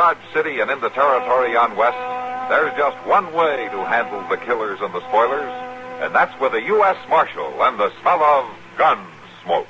Dodge City and in the territory on west, there's just one way to handle the killers and the spoilers, and that's with a U.S. Marshal and the smell of gun smoke.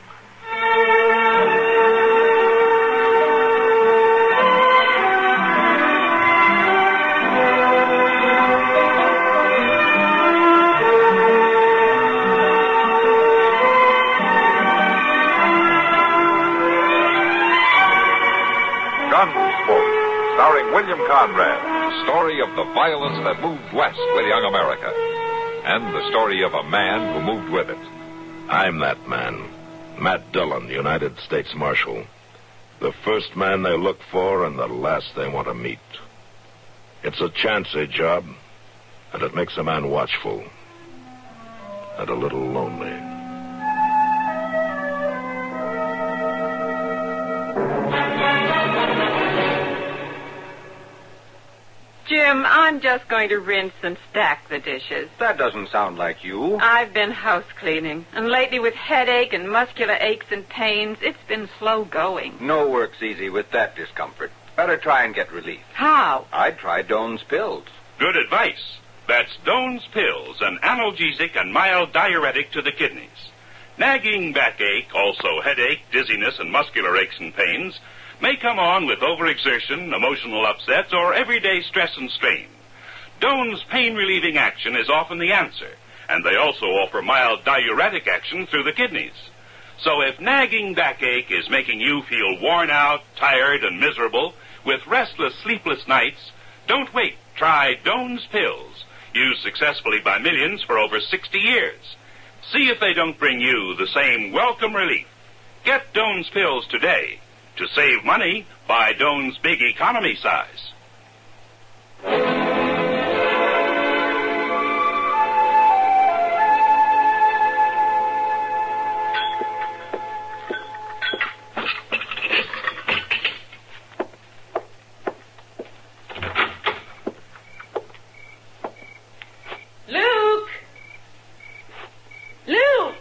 Gunsmoke, starring William Conrad, the story of the violence that moved west with young America, and the story of a man who moved with it. I'm that man, Matt Dillon, United States Marshal. The first man they look for and the last they want to meet. It's a chancy job, and it makes a man watchful and a little lonely. Jim, I'm just going to rinse and stack the dishes. That doesn't sound like you. I've been house cleaning, and lately with headache and muscular aches and pains, it's been slow going. No work's easy with that discomfort. Better try and get relief. How? I'd try Doan's Pills. Good advice. That's Doan's Pills, an analgesic and mild diuretic to the kidneys. Nagging backache, also headache, dizziness, and muscular aches and pains may come on with overexertion, emotional upsets, or everyday stress and strain. Doan's pain-relieving action is often the answer, and they also offer mild diuretic action through the kidneys. So if nagging backache is making you feel worn out, tired, and miserable, with restless, sleepless nights, don't wait. Try Doan's Pills, used successfully by millions for over 60 years. See if they don't bring you the same welcome relief. Get Doan's Pills today. To save money, buy Doan's Big Economy size. Luke! Luke!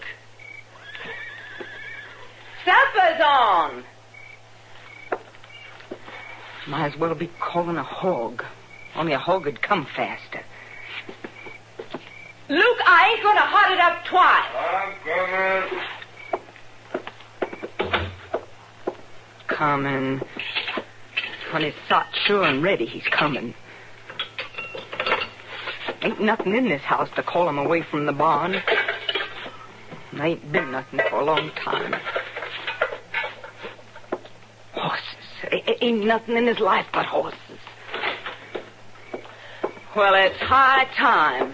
Supper's on! Might as well be calling a hog. Only a hog would come faster. Luke, I ain't gonna hot it up twice. I'm coming. Coming. When it's hot, sure and ready, he's coming. Ain't nothing in this house to call him away from the barn. There ain't been nothing for a long time. Horses. Ain't nothing in his life but horses. Well, it's high time.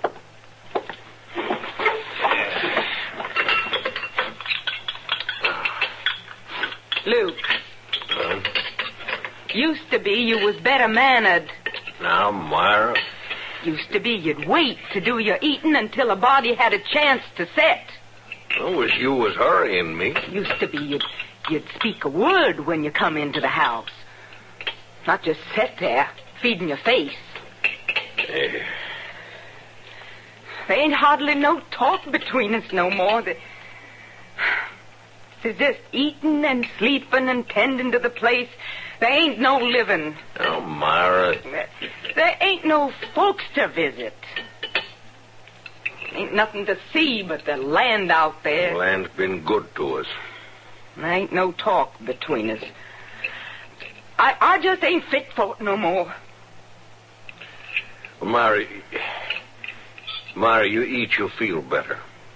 Luke. Used to be you was better mannered. Now, Myra. Used to be you'd wait to do your eating until a body had a chance to set. I wish you was hurrying me. Used to be you'd speak a word when you come into the house. Not just sit there, feeding your face. Hey. There ain't hardly no talk between us no more. There's just eating and sleeping and tending to the place. There ain't no living. Oh, Myra. There ain't no folks to visit. Ain't nothing to see but the land out there. The land's been good to us. There ain't no talk between us. I just ain't fit for it no more. Well, Myra, you eat, you'll feel better.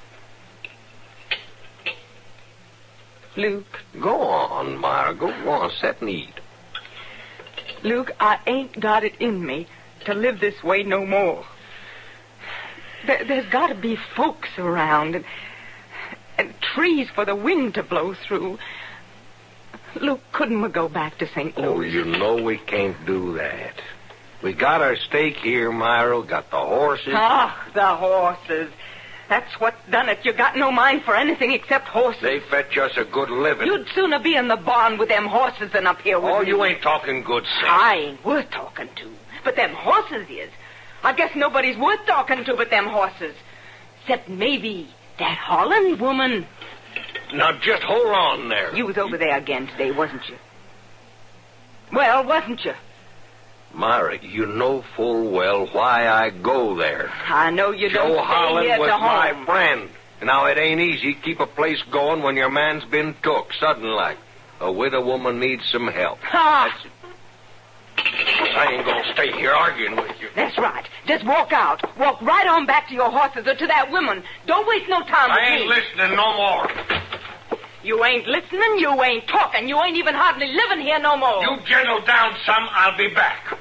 Luke. Go on, Myra. Go on. Sit and eat. Luke, I ain't got it in me to live this way no more. There's got to be folks around and trees for the wind to blow through. Luke, couldn't we go back to St. Louis? Oh, you know we can't do that. We got our stake here, Myra. Got the horses. Ah, the horses. That's what done it. You got no mind for anything except horses. They fetch us a good living. You'd sooner be in the barn with them horses than up here with Oh, me. you ain't talking good sense. I ain't worth talking to. But them horses is. I guess nobody's worth talking to but them horses. Except maybe that Holland woman. Now, just hold on there. You was over there again today, wasn't you? Well, wasn't you? Myra, you know full well why I go there. I know you don't Joe stay Holland here was to my home. friend. Now, it ain't easy to keep a place going when your man's been took, sudden like. A widow woman needs some help. Ha! I ain't gonna stay here arguing with you. That's right. Just walk out. Walk right on back to your horses or to that woman. Don't waste no time with me. I ain't listening no more. You ain't listening, you ain't talking, you ain't even hardly living here no more. You gentle down some, I'll be back.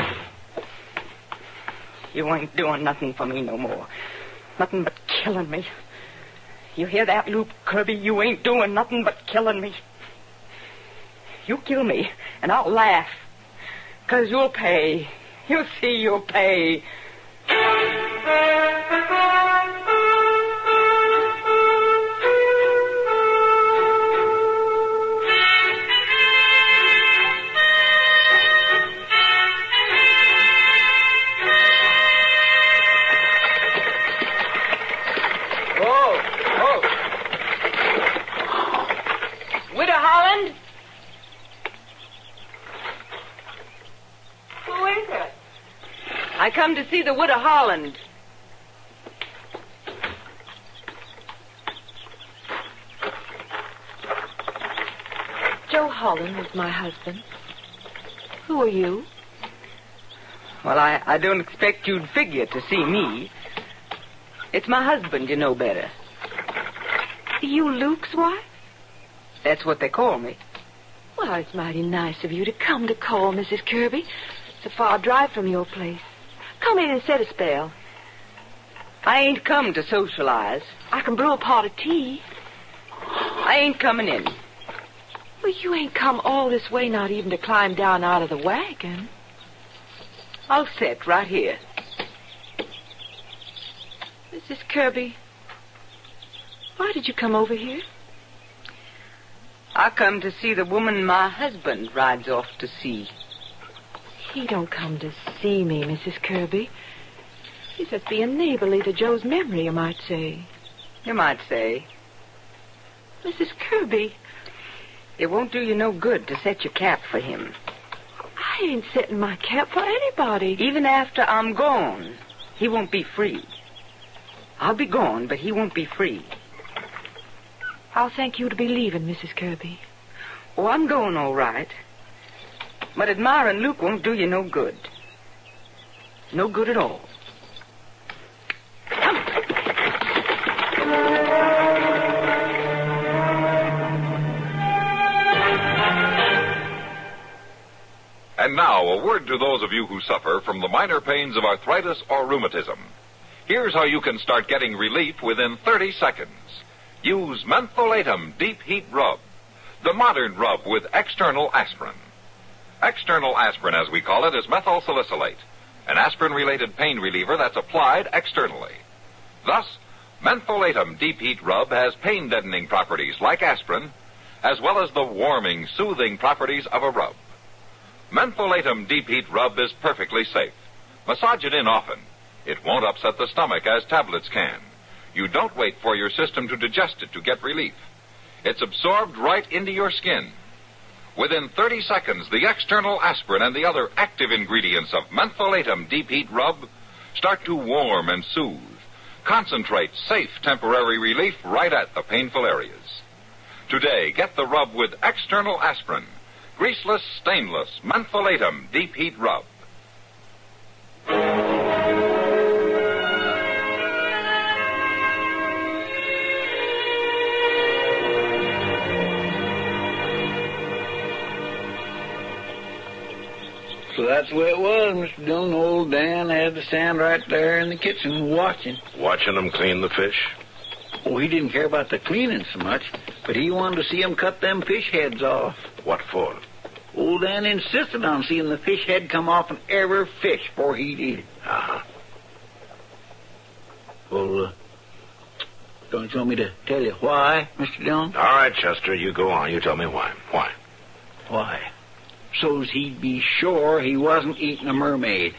You ain't doing nothing for me no more. Nothing but killing me. You hear that, Luke Kirby? You ain't doing nothing but killing me. You kill me, and I'll laugh. 'Cause you'll pay. You'll see you'll pay. Widow Holland? Who is it? I come to see the Widow Holland. Joe Holland is my husband. Who are you? Well, I don't expect you'd figure to see me. It's my husband, you know better. You Luke's wife? That's what they call me. Well, it's mighty nice of you to come to call, Mrs. Kirby. It's a far drive from your place. Come in and set a spell. I ain't come to socialize. I can brew a pot of tea. I ain't coming in. Well, you ain't come all this way not even to climb down out of the wagon. I'll sit right here. Mrs. Kirby, why did you come over here? I come to see the woman my husband rides off to see. He don't come to see me, Mrs. Kirby. He's just being neighborly to Joe's memory, you might say. You might say. Mrs. Kirby. It won't do you no good to set your cap for him. I ain't setting my cap for anybody. Even after I'm gone, he won't be free. I'll be gone, but he won't be free. I'll thank you to be leaving, Mrs. Kirby. Oh, I'm going all right. But admiring Luke won't do you no good. No good at all. Come. And now, a word to those of you who suffer from the minor pains of arthritis or rheumatism. Here's how you can start getting relief within 30 seconds. Use Mentholatum Deep Heat Rub, the modern rub with external aspirin. External aspirin, as we call it, is methyl salicylate, an aspirin-related pain reliever that's applied externally. Thus, Mentholatum Deep Heat Rub has pain-deadening properties like aspirin, as well as the warming, soothing properties of a rub. Mentholatum Deep Heat Rub is perfectly safe. Massage it in often. It won't upset the stomach as tablets can. You don't wait for your system to digest it to get relief. It's absorbed right into your skin. Within 30 seconds, the external aspirin and the other active ingredients of Mentholatum Deep Heat Rub start to warm and soothe. Concentrate safe temporary relief right at the painful areas. Today, get the rub with external aspirin. Greaseless, stainless, Mentholatum Deep Heat Rub. So that's the way it was, Mr. Dillon. Old Dan had to stand right there in the kitchen watching. Watching them clean the fish? Oh, he didn't care about the cleaning so much, but he wanted to see them cut them fish heads off. What for? Old Dan insisted on seeing the fish head come off in every fish before he'd eat it. Uh-huh. Well, don't you want me to tell you why, Mr. Dillon? All right, Chester, you go on. You tell me why. Why? Why? So's he'd be sure he wasn't eating a mermaid.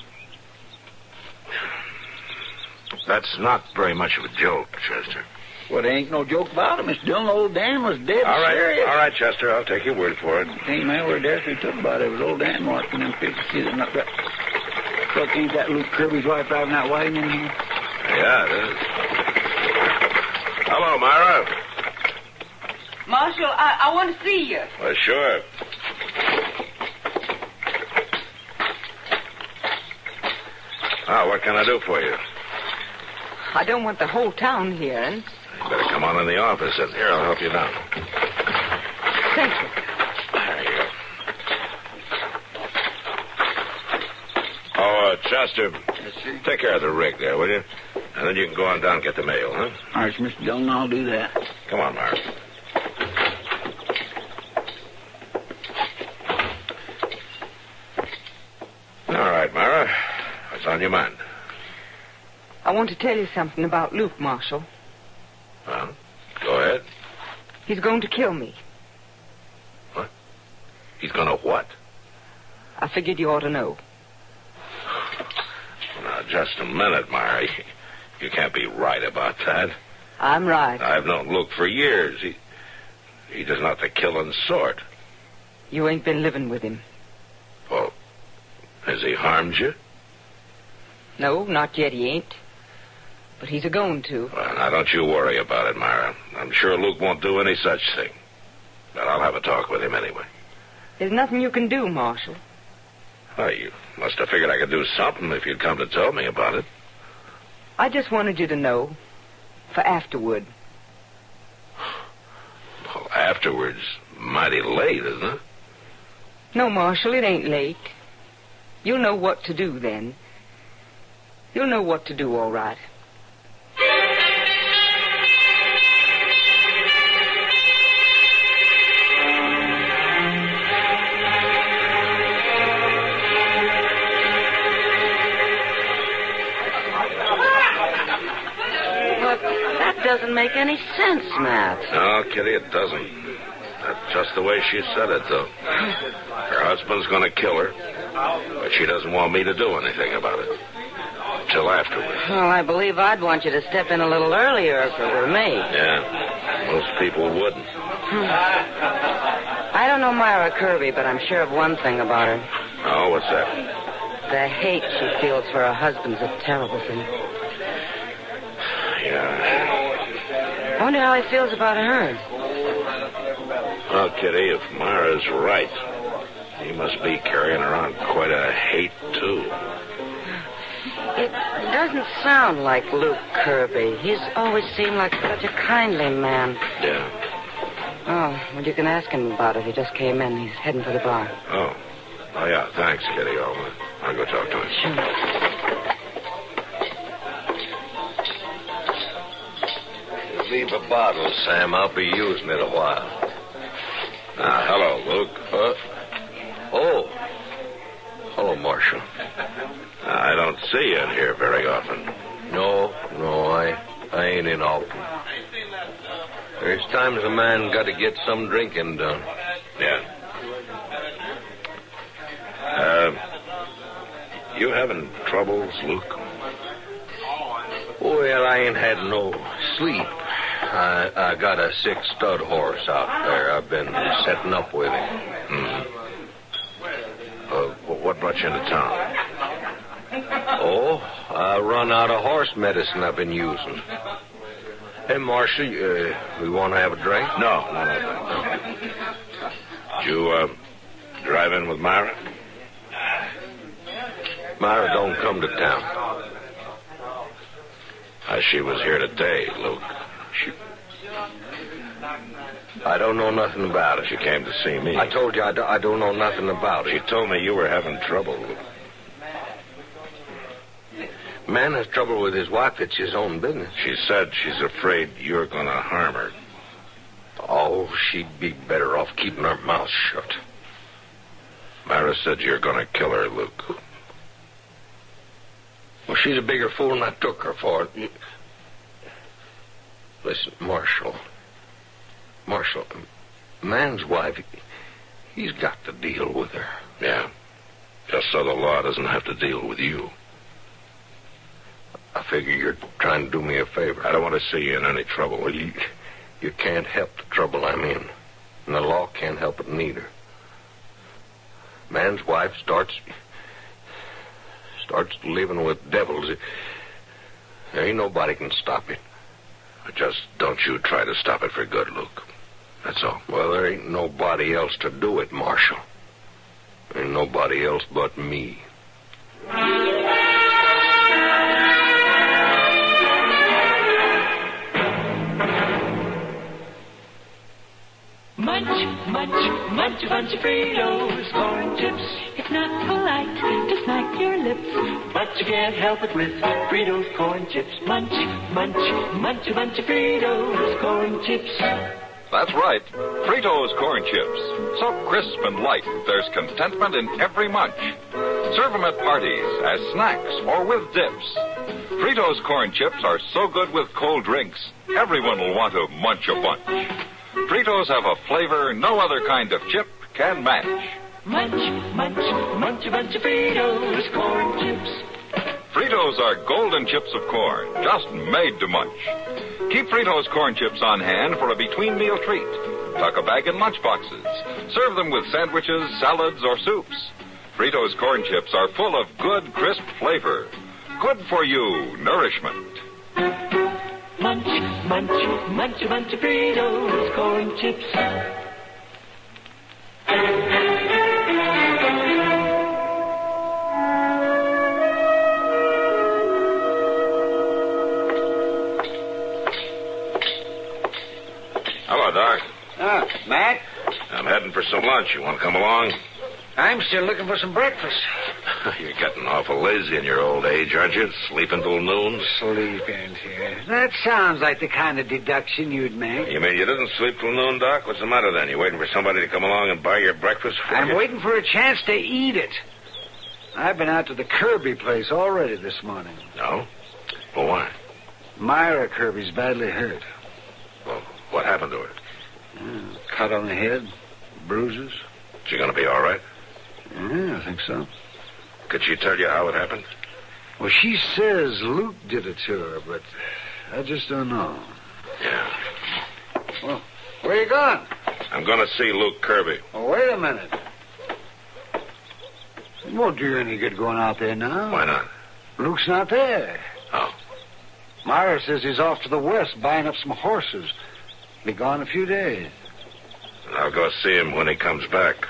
That's not very much of a joke, Chester. Well, there ain't no joke about it. Mr. Dillon, old Dan was dead All right, serious. all right, Chester. I'll take your word for it. Ain't my word there we took about it. It was old Dan marking them pictures. See, they're not right. Look, ain't that Luke Kirby's wife driving that wagon in here? Yeah, it is. Hello, Myra. Marshal, I want to see you. Well, sure. What can I do for you? I don't want the whole town hearing. You better come on in the office, and here, I'll help you down. Thank you. There you go. Oh, Chester, Yes, sir. take care of the rig there, will you? And then you can go on down and get the mail, huh? All right, Mr. Dillon, I'll do that. Come on, Myra. All right, Myra. What's on your mind? I want to tell you something about Luke, Marshal. Well, go ahead. He's going to kill me. What? He's gonna what? I figured you ought to know. Now, just a minute, Myra. You can't be right about that. I'm right. I've known Luke for years. He does not the killing sort. You ain't been living with him. Well, has he harmed you? No, not yet he ain't. But he's a-going to. Well, now, don't you worry about it, Myra. I'm sure Luke won't do any such thing. But I'll have a talk with him anyway. There's nothing you can do, Marshal. Well, you must have figured I could do something if you'd come to tell me about it. I just wanted you to know. For afterward. Well, afterwards, mighty late, isn't it? No, Marshal, it ain't late. You'll know what to do then. You'll know what to do, all right. Doesn't make any sense, Matt. No, Kitty, it doesn't. That's just the way she said it, though. Her husband's going to kill her, but she doesn't want me to do anything about it. Till afterwards. Well, I believe I'd want you to step in a little earlier if it were me. Yeah, most people wouldn't. I don't know Myra Kirby, but I'm sure of one thing about her. Oh, what's that? The hate she feels for her husband's a terrible thing. Yeah. I wonder how he feels about her. Well, Kitty, if Myra's right, he must be carrying around quite a hate, too. It doesn't sound like Luke Kirby. He's always seemed like such a kindly man. Yeah. Oh, well, you can ask him about it. He just came in. He's heading for the bar. Oh, yeah, thanks, Kitty. I'll go talk to him. Sure. Leave a bottle, Sam. I'll be using it a while. Hello, Luke. Oh. Hello, Marshal. I don't see you in here very often. No, I ain't in often. There's times a man got to get some drinking done. Yeah. You having troubles, Luke? Well, I ain't had no sleep. I got a sick stud horse out there. I've been setting up with him. What brought you into town? Oh, I run out of horse medicine I've been using. Hey, Marshal, we want to have a drink? No. Did you drive in with Myra? Myra don't come to town. She was here today, Luke. I don't know nothing about it. She came to see me. I told you I don't know nothing about it. She told me you were having trouble, Luke. Man has trouble with his wife. It's his own business. She said she's afraid you're going to harm her. Oh, she'd be better off keeping her mouth shut. Myra said you're going to kill her, Luke. Well, she's a bigger fool than I took her for. Listen, Marshal, man's wife, he's got to deal with her. Yeah, just so the law doesn't have to deal with you. I figure you're trying trying to do me a favor. I don't want to see you in any trouble. Well, you can't help the trouble I'm in. And the law can't help it neither. Man's wife starts living with devils. There ain't nobody can stop it. Just don't you try to stop it for good, Luke. That's all. Well, there ain't nobody else to do it, Marshal. Ain't nobody else but me. Munch, munch, munch a bunch of Fritos, corn chips. It's not polite to smack your lips, but you can't help it with Fritos corn chips. Munch, munch, munch a bunch of Fritos, corn chips. That's right, Fritos corn chips. So crisp and light, there's contentment in every munch. Serve them at parties, as snacks, or with dips. Fritos corn chips are so good with cold drinks, everyone will want to munch a bunch. Fritos have a flavor no other kind of chip can match. Munch, munch, munch a bunch of Fritos corn chips. Fritos are golden chips of corn, just made to munch. Keep Fritos corn chips on hand for a between-meal treat. Tuck a bag in lunch boxes. Serve them with sandwiches, salads, or soups. Fritos corn chips are full of good, crisp flavor. Good for you nourishment. Munch, munch, munch a bunch of Fritos corn chips. Hello, Doc. Ah, Matt? I'm heading for some lunch. You want to come along? I'm still looking for some breakfast. You're getting awful lazy in your old age, aren't you? Sleeping till noon? Sleeping here. That sounds like the kind of deduction you'd make. You mean you didn't sleep till noon, Doc? What's the matter then? You waiting for somebody to come along and buy your breakfast for you? I'm waiting for a chance to eat it. I've been out to the Kirby place already this morning. No? Well, why? Myra Kirby's badly hurt. Well, what happened to her? Cut on the head, bruises. She gonna be all right? Yeah, I think so. Could she tell you how it happened? Well, she says Luke did it to her, but I just don't know. Yeah. Well, where you going? I'm gonna see Luke Kirby. Oh, wait a minute. It won't do you any good going out there now. Why not? Luke's not there. Oh. Myra says he's off to the west buying up some horses. Be gone a few days. I'll go see him when he comes back.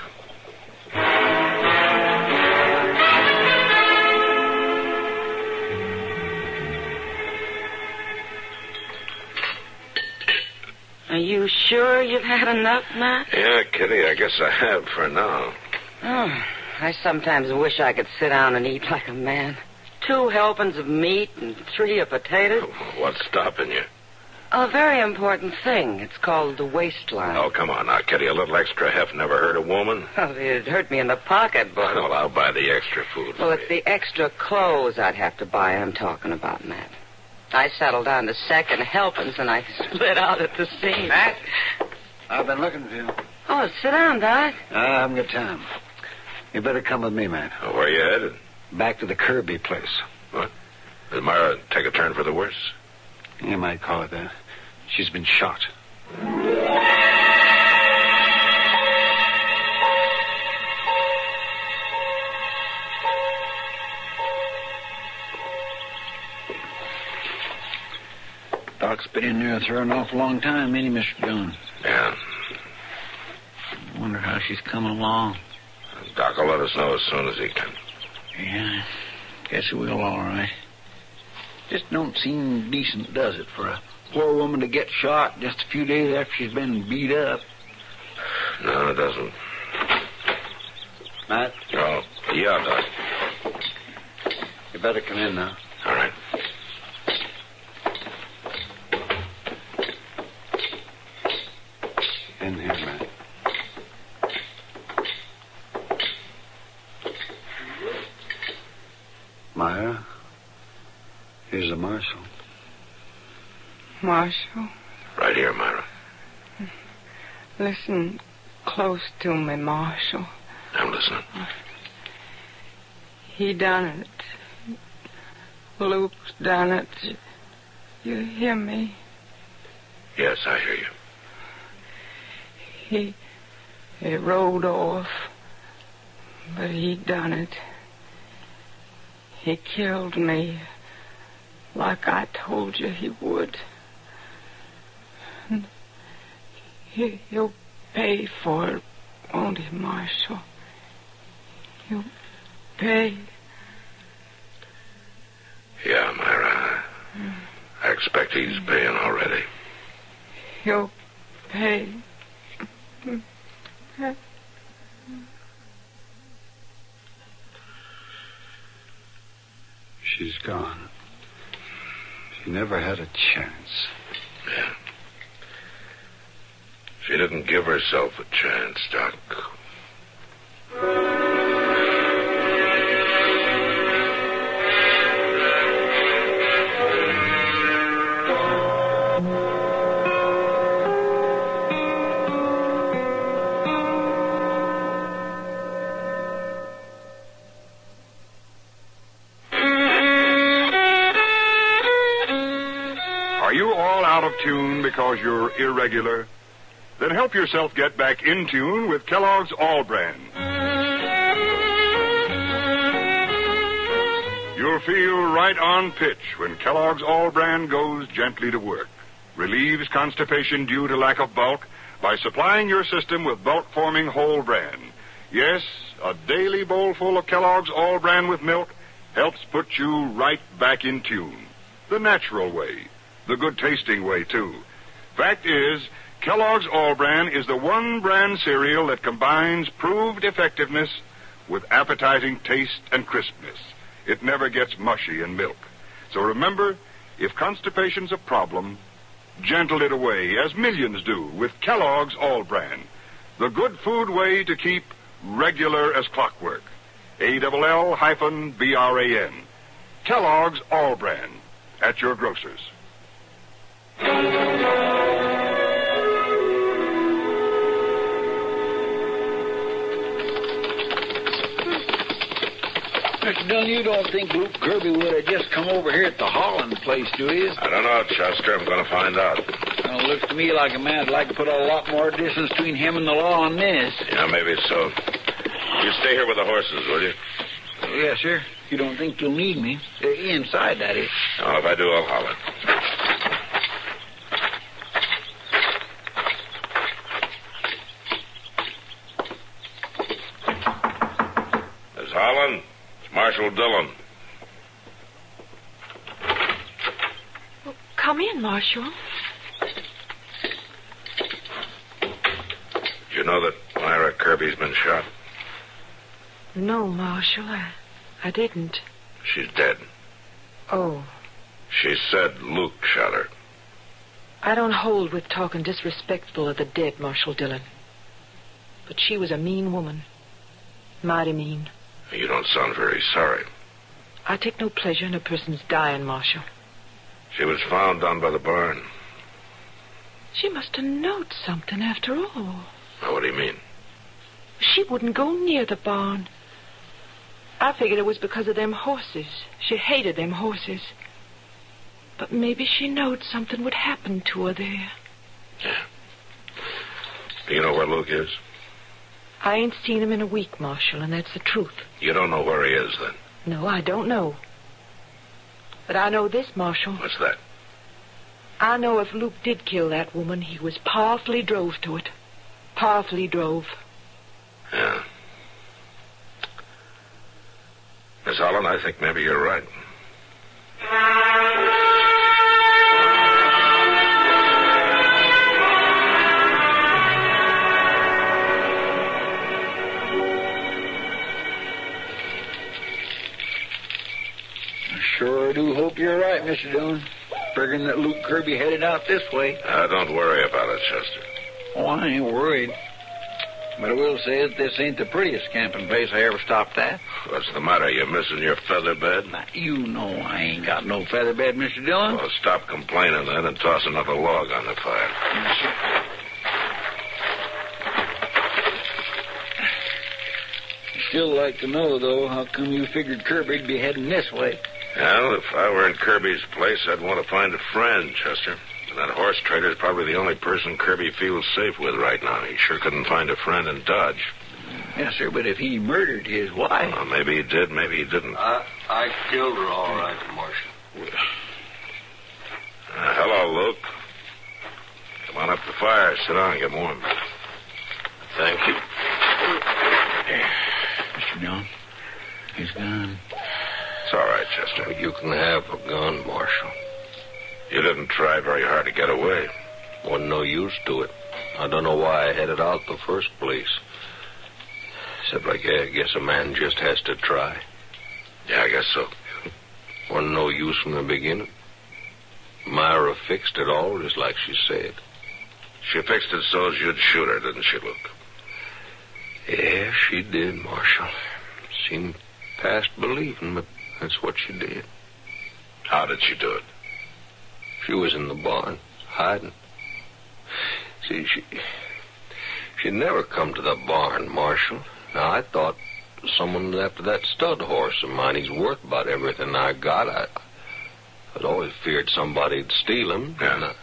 Are you sure you've had enough, Matt? Yeah, Kitty, I guess I have for now. Oh, I sometimes wish I could sit down and eat like a man. 2 helpings of meat and 3 of potatoes. What's stopping you? A very important thing. It's called the waistline. Oh, come on now, Kitty. A little extra heft never hurt a woman. Well, it'd hurt me in the pocketbook. Well, I'll buy the extra food. Well, it's the extra clothes I'd have to buy I'm talking about, Matt. I settled down to 2nd helpings and I split out at the seams. Matt, I've been looking for you. Oh, sit down, Doc. I haven't got time. You better come with me, Matt. Oh, where you headed? Back to the Kirby place. What? Did Myra take a turn for the worse? You might call it that. She's been shot. Doc's been in there for an awful long time, ain't he, Mr. John? Yeah. I wonder how she's coming along. Doc will let us know as soon as he can. Yeah, guess he will, all right. Just don't seem decent, does it, for a poor woman to get shot just a few days after she's been beat up? No, it doesn't. Matt? Oh, yeah, Doc. You better come in now. All right. In here, Matt. Myra, here's the marshal. Marshal? Right here, Myra. Listen close to me, Marshal. I'm listening. He done it. Luke's done it. You hear me? Yes, I hear you. He rode off, but he done it. He killed me, like I told you he would. He'll pay for it, won't he, Marshal? He'll pay. Yeah, Myra. I expect he's paying already. He'll pay. She's gone. She never had a chance. Yeah. She didn't give herself a chance, Doc. Are you all out of tune because you're irregular? Then help yourself get back in tune with Kellogg's All Brand. You'll feel right on pitch when Kellogg's All Brand goes gently to work. Relieves constipation due to lack of bulk by supplying your system with bulk-forming whole bran. Yes, a daily bowlful of Kellogg's All Brand with milk helps put you right back in tune. The natural way. The good-tasting way, too. Fact is, Kellogg's All Bran is the one brand cereal that combines proved effectiveness with appetizing taste and crispness. It never gets mushy in milk. So remember, if constipation's a problem, gentle it away, as millions do, with Kellogg's All Bran. The good food way to keep regular as clockwork. ALL-BRAN. Kellogg's All Bran. At your grocer's. Mr. Dillon, you don't think Luke Kirby would have just come over here at the Holland place, do you? I don't know, Chester. I'm going to find out. Well, it looks to me like a man would like to put a lot more distance between him and the law on this. Yeah, maybe so. You stay here with the horses, will you? Yes, sir. You don't think you'll need me? Inside, that is. Oh, if I do, I'll holler. Miss Holland, it's Marshal Dillon. Well, come in, Marshal. Did you know that Myra Kirby's been shot? No, Marshal, I didn't. She's dead. Oh. She said Luke shot her. I don't hold with talking disrespectful of the dead, Marshal Dillon. But she was a mean woman. Mighty mean. You don't sound very sorry. I take no pleasure in a person's dying, Marshal. She was found down by the barn. She must have known something after all. Now, what do you mean? She wouldn't go near the barn. I figured it was because of them horses. She hated them horses. But maybe she knowed something would happen to her there. Yeah. Do you know where Luke is? I ain't seen him in a week, Marshal, and that's the truth. You don't know where he is, then? No, I don't know. But I know this, Marshal. What's that? I know if Luke did kill that woman, he was powerfully drove to it. Powerfully drove. Yeah. Miss Holland, I think maybe you're right. I sure do hope you're right, Mr. Dillon. Figuring that Luke Kirby headed out this way. Don't worry about it, Chester. Oh, I ain't worried. But I will say that this ain't the prettiest camping place I ever stopped at. What's the matter? You missing your feather bed? Now, you know I ain't got no feather bed, Mr. Dillon. Well, stop complaining then and toss another log on the fire. I'd still like to know, though, how come you figured Kirby'd be heading this way? Well, if I were in Kirby's place, I'd want to find a friend, Chester. And that horse trader's probably the only person Kirby feels safe with right now. He sure couldn't find a friend in Dodge. Yes, sir, but if he murdered his wife... Well, maybe he did, maybe he didn't. I killed her all right, Marshal. Hello, Luke. Come on up to the fire. Sit down and get warm. Thank you. Mr. John, his gun. It's all right, Chester. You can have a gun, Marshal. You didn't try very hard to get away. Wasn't no use to it. I don't know why I headed out the first place. Except I guess a man just has to try. Yeah, I guess so. Wasn't no use from the beginning. Myra fixed it all just like she said. She fixed it so as you'd shoot her, didn't she, Luke? Yeah, she did, Marshal. Seemed past believing, but that's what she did. How did she do it? She was in the barn, hiding. See, she'd never come to the barn, Marshal. Now, I thought someone after that stud horse of mine, he's worth about everything I got. I'd always feared somebody'd steal him. Yeah. And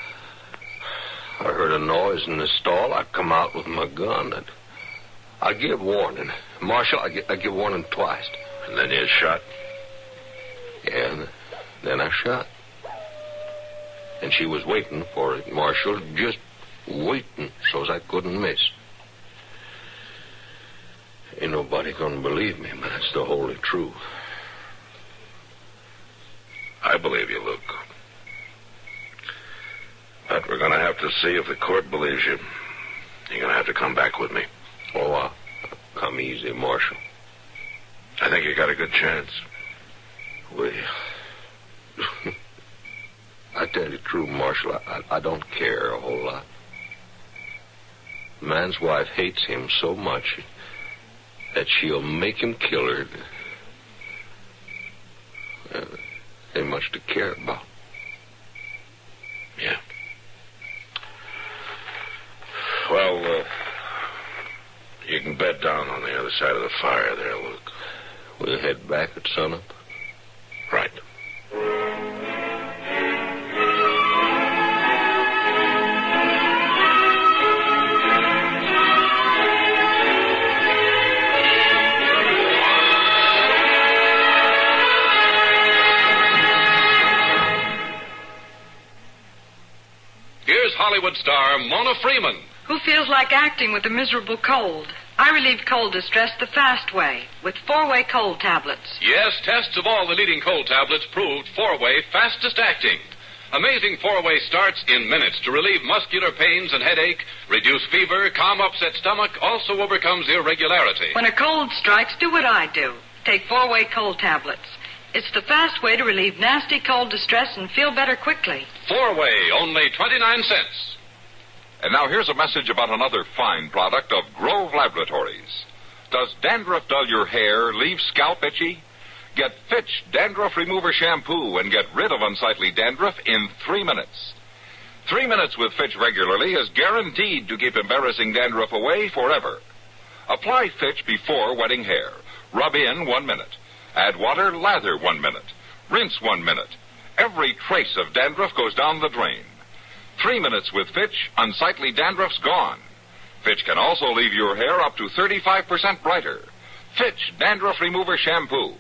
I heard a noise in the stall. I'd come out with my gun. I'd give warning. Marshal, I give warning twice. And then you shot? Yeah, and then I shot. And she was waiting for it, Marshal, just waiting so's I couldn't miss. Ain't nobody gonna believe me, but it's the holy truth. I believe you, Luke. But we're gonna have to see if the court believes you. You're gonna have to come back with me. Oh, I'll come easy, Marshal. I think you got a good chance. Well, I tell you the truth, Marshal, I don't care a whole lot. The man's wife hates him so much that she'll make him kill her. Ain't much to care about. Yeah. Well, you can bed down on the other side of the fire there, Luke. We'll head back at sunup. Right. Here's Hollywood star Mona Freeman. Who feels like acting with a miserable cold? I relieve cold distress the fast way, with 4-way cold tablets. Yes, tests of all the leading cold tablets proved 4-way fastest acting. Amazing 4-way starts in minutes to relieve muscular pains and headache, reduce fever, calm upset stomach, also overcomes irregularity. When a cold strikes, do what I do. Take 4-way cold tablets. It's the fast way to relieve nasty cold distress and feel better quickly. 4-way, only 29 cents. And now here's a message about another fine product of Grove Laboratories. Does dandruff dull your hair, leave scalp itchy? Get Fitch Dandruff Remover Shampoo and get rid of unsightly dandruff in 3 minutes. 3 minutes with Fitch regularly is guaranteed to keep embarrassing dandruff away forever. Apply Fitch before wetting hair. Rub in 1 minute. Add water, lather 1 minute. Rinse 1 minute. Every trace of dandruff goes down the drain. 3 minutes with Fitch, unsightly dandruff's gone. Fitch can also leave your hair up to 35% brighter. Fitch Dandruff Remover Shampoo.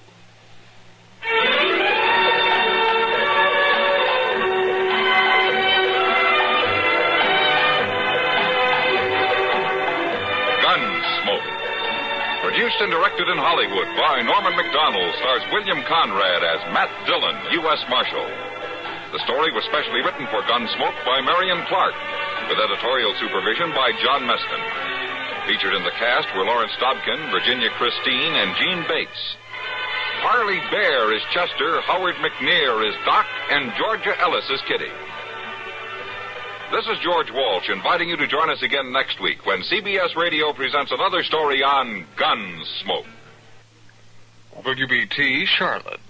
Gunsmoke. Produced and directed in Hollywood by Norman McDonald, stars William Conrad as Matt Dillon, U.S. Marshal. The story was specially written for Gunsmoke by Marion Clark, with editorial supervision by John Meston. Featured in the cast were Lawrence Dobkin, Virginia Christine, and Gene Bates. Harley Bear is Chester, Howard McNear is Doc, and Georgia Ellis is Kitty. This is George Walsh inviting you to join us again next week when CBS Radio presents another story on Gunsmoke. WBT Charlotte.